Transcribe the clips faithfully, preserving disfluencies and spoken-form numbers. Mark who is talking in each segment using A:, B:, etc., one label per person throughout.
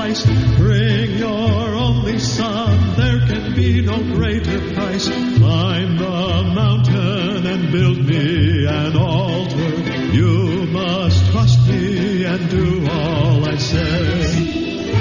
A: sacrifice. Bring your only son, there can be no greater price. Climb the mountain and build me an altar. You must trust me and do all I say.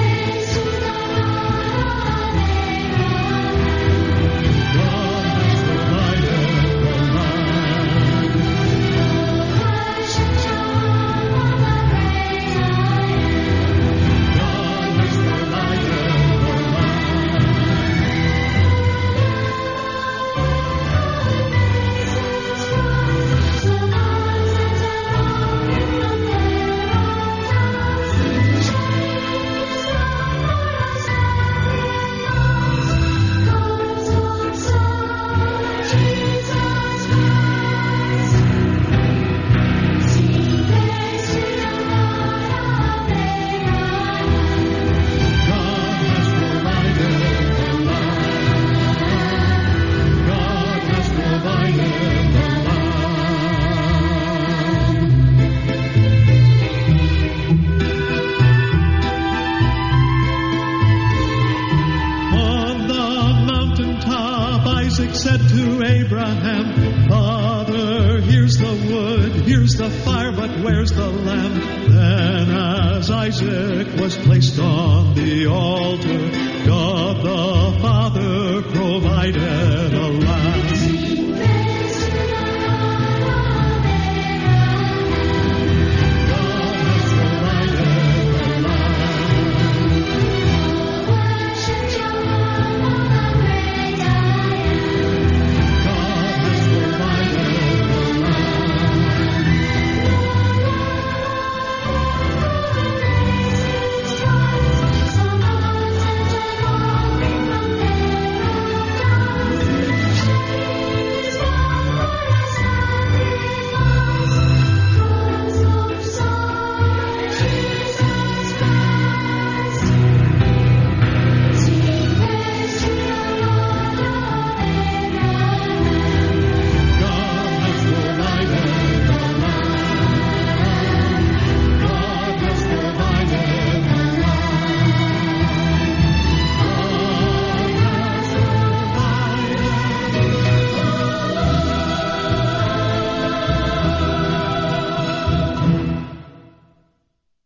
A: Said to Abraham, Father, here's the wood, here's the fire, but where's the lamb? Then as Isaac was placed on the altar,